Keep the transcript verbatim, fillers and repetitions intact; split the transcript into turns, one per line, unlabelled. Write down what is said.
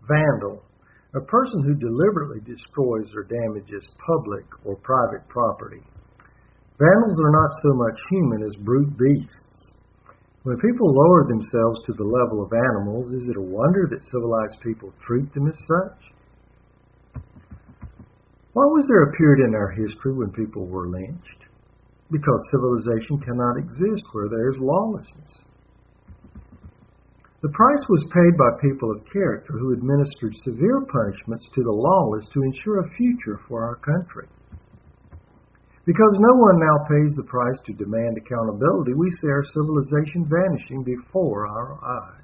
Vandal, a person who deliberately destroys or damages public or private property. Vandals are not so much human as brute beasts. When people lower themselves to the level of animals, is it a wonder that civilized people treat them as such? Why was there a period in our history when people were lynched? Because civilization cannot exist where there is lawlessness. The price was paid by people of character who administered severe punishments to the lawless to ensure a future for our country. Because no one now pays the price to demand accountability, we see our civilization vanishing before our eyes.